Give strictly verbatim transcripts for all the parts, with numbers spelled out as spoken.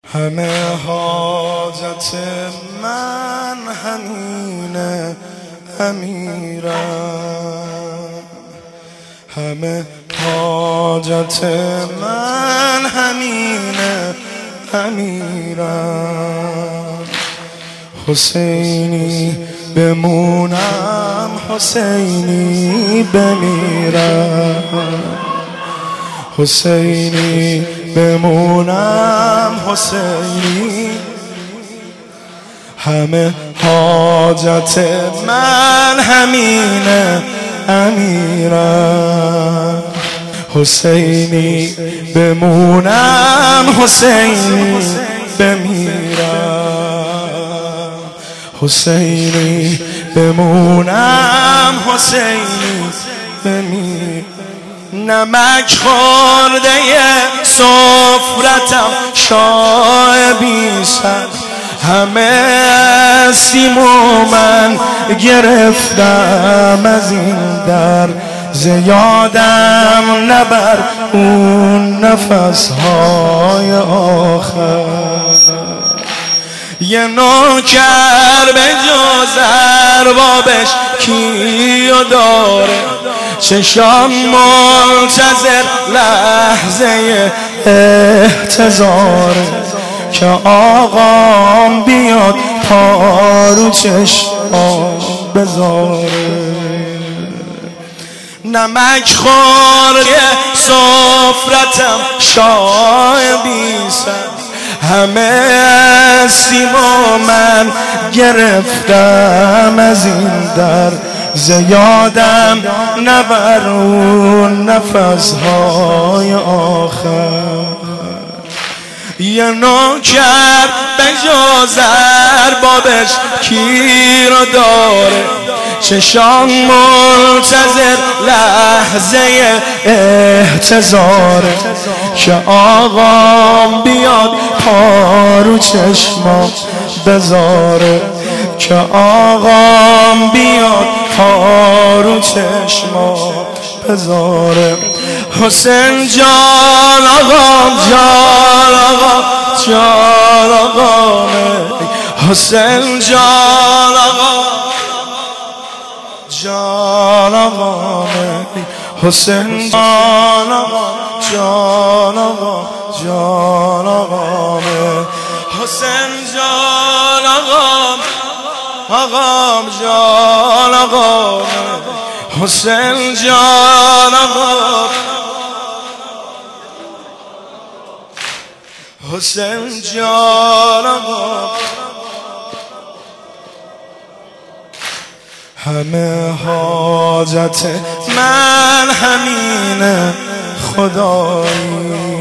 همه حاجت من همینه امیرم، همه حاجت من همینه امیرم. حسینی بمونم حسینی بمیرم، حسینی بمونم حسینی. همه حاجت من همینه امیرم، حسینی بمونم حسینی بمیرم، حسینی بمونم حسینی بمیرم. نمک خورده سفرتم شاه بی سر، همه سیمو من گرفتم از این در. زیادم نبر اون نفسهای آخر، یه نوکر به جز اربابش کیو داره، چشام منتظر لحظه احتضاره که آقام بیاد پارو چشمام بذاره. نمک خورده سفرتم شاه بی سر، همه سیمو من گرفتم از این در. زیادم نبرون نفسهای آخر، یه نوکر به جز اربابش کی رو داره، چشام منتظر لحظه احتضاره که آقام بیاد پارو چشمام بذاره، که آقام بیاد پارو چشمام بذاره. حسین جان آقام جان آقام جان آقامه، حسین جان آقام جان آقامه، حسین جان آقام جان آقام جان آقامه، حسین جان آقام آقام جان آقامه، حسین جان آقام حسین جان آقام. همه حاجت من همینه خدایی،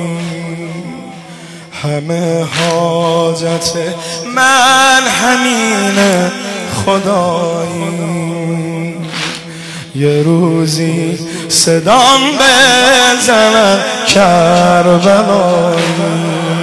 همه حاجت من همینه خدایی. یه روزی صدام بزنن کربلایی،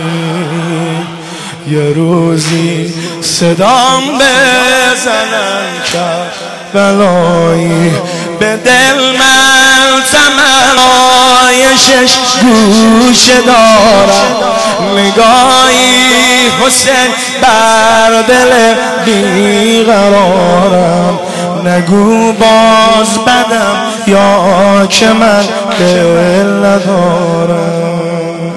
یه روزی صدام بزنن کربلایی. به دل من تمنای شش گوشه دارم، نگاهی حسین بر دل بیقرارم. نگو باز بدم یا که من دل ندارم،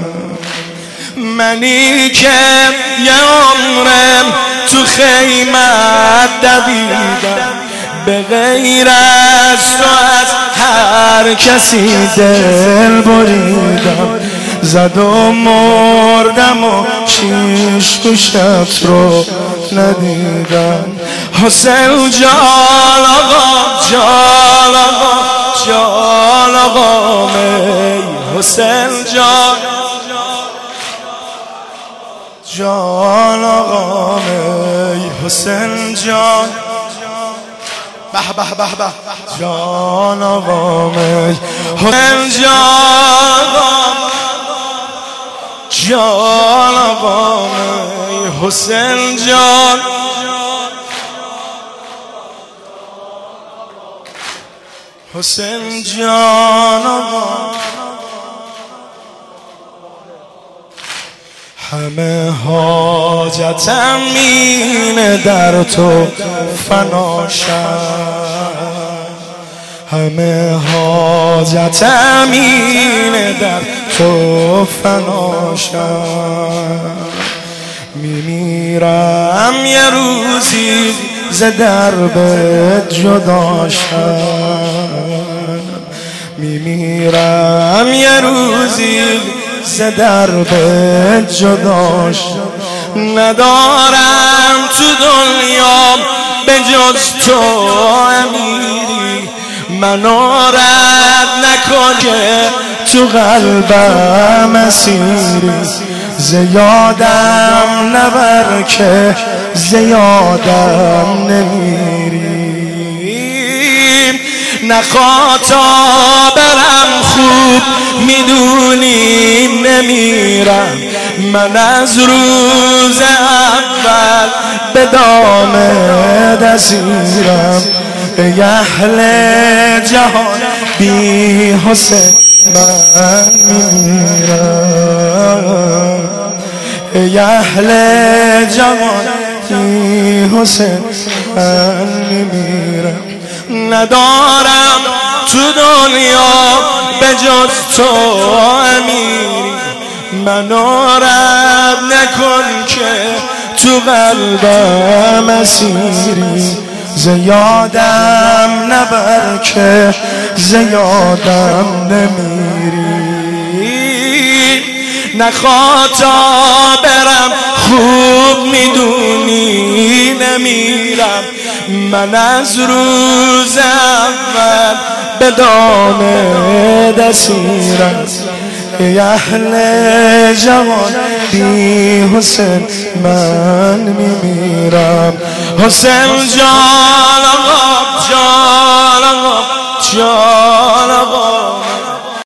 منی که یه عمرم تو خیمت دویدم، به غیر از تو از هر کسی دل بریدم. زد و مردم و شیش گوشت رو ندیدم. حسین جان آقا جان آقا جان آقا می، حسین جان جان آقا می، حسین جان به به به به جان آقا می، حسین جان جان آقا می، حسین جان حسین جان آقا. همه حاجتم اینه در تو فنا شد، همه حاجتم اینه در تو فنا شد. میمیرم یه روزی ز دربت جدا شد، میمیرم یه روزی ز دربت جدا شد. ندارم تو دنیا به جز تو امیری، منو رد نکن که تو قلبم اسیری. زیادم نبر که زیادم نمیری، نخواه تا برم خوب میدونی نمیرم. من از روز اول به دام دسیرم، ای اهل جهان بی حسین من میمیرم. ای اهل جهان بی حسین من میمیرم. ندارم تو دنیا به جز تو امیری، منو رد نکن که تو قلبم اسیری. زیادم نبر که زیادم نمیری، نخواه تا برم خوب میدونی نمیرم. من از روز اول به دام دسیرم، ای اهل جوان بی حسین من میمیرم. حسین جان آقا، جان آقا، جان